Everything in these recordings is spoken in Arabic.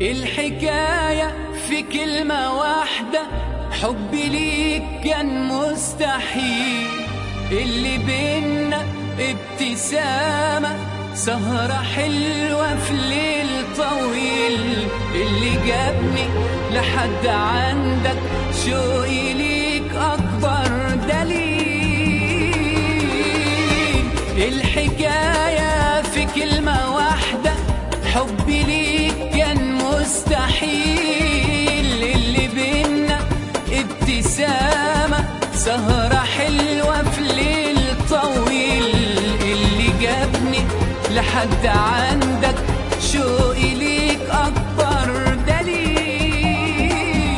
الحكاية في كلمة واحدة، حبي ليك كان مستحيل. اللي بينا ابتسامة، سهرة حلوة في ليل طويل. اللي جابني لحد عندك، شوقي ليك أكبر دليل. الحكاية في كلمة واحدة، حبي ليك كان مستحيل. اللي بينا ابتسامة، سهرة حلوة في ليل طويل. اللي جابني لحد عندك، شوقي ليك أكبر دليل.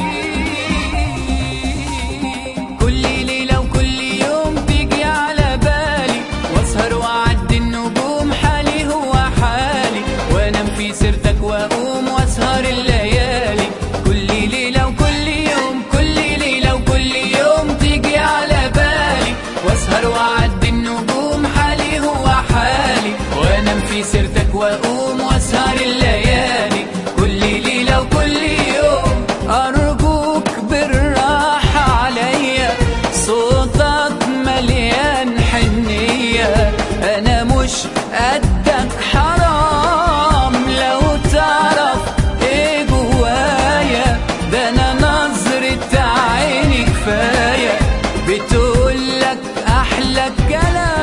كل ليلة وكل يوم تيجي على بالي، واسهر وأعدي النجوم، حالي هو حالي، وانام في سيرتك واقوم واسهر الليالي. كل ليلة وكل يوم، كل ليلة وكل يوم تيجي على بالي، واسهر وأعدي النجوم، حالي هو حالي، وانام في سيرتك واقوم واسهر الليالي. كل ليلة وكل يوم أرجوك بالراحة عليا، صوتك مليان حنية، أنا مش قدك حرام لو تعرف إيه جوايا. ده أنا نظرة عيني كفاية بتقولك أحلى كلام.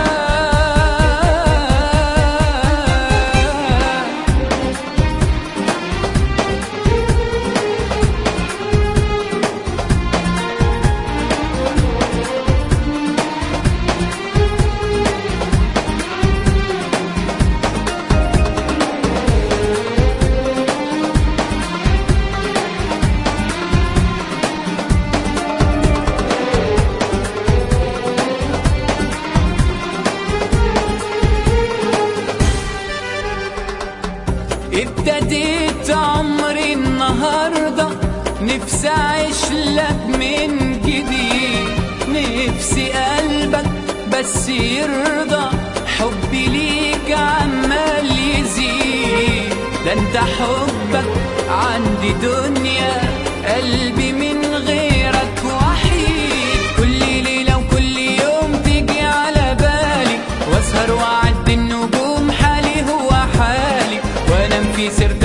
ابتديت عمري النهاردة، نفسي أعيش لك من جديد. نفسي قلبك بس يرضى، حبي ليك عمال يزيد. ده انت حبك عندي دنيا، قلبي من غيرك وحيد. كل ليلة وكل يوم تيجي على بالي، واسهر وأعدي النجوم، حالي هو حالي، وانام في سيرتك